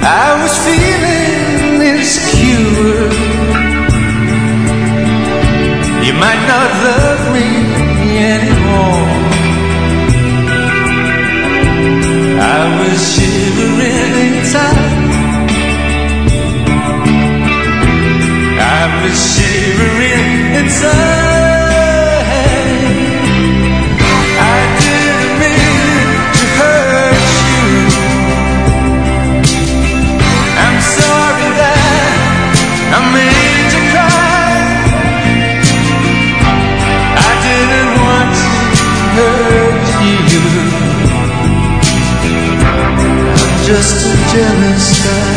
I was feeling insecure. You might not love me anymore. I was shivering inside. I was shivering inside. I didn't mean to hurt you. I'm sorry that I made you cry. I didn't want to hurt you. I'm just a jealous guy.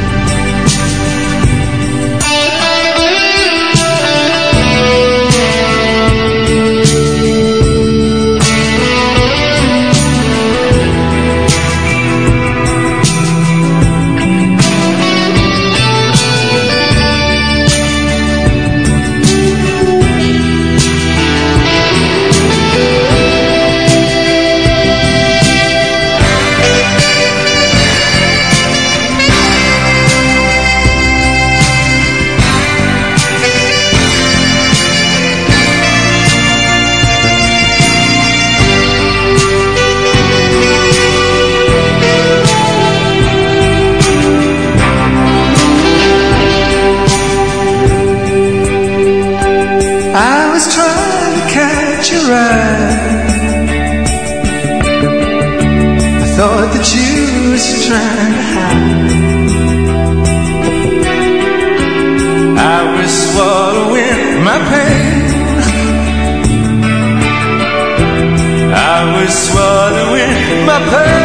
I was trying to catch your eye. I thought that you was trying to hide. I was swallowing my pain. I was swallowing my pain.